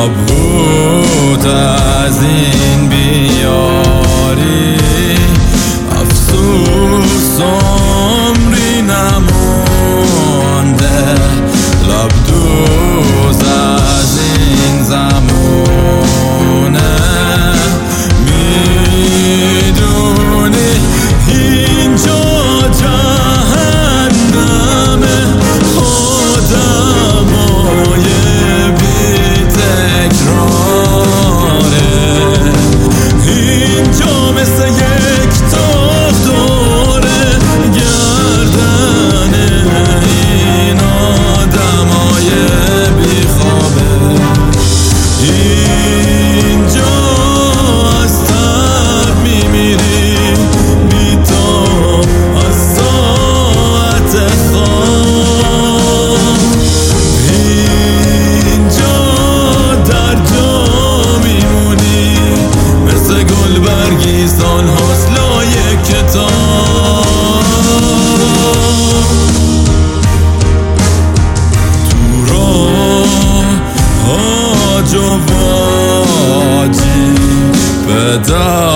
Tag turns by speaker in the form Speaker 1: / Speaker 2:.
Speaker 1: نابود از این بیاری، افسوس عمری نمونده، لب دوز از این زمونه. میدونی اینجا جهنمه، آدمای بی تکراره، اینجا مثل یک تاق دوره گردن این آدمای بی خوابه. اینجا از تب میمیری بی تاب از ساعت خواب، اینجا در جا میمونی مثل گل برگی سال حاصلای کتاب. تو راه آج و واجی به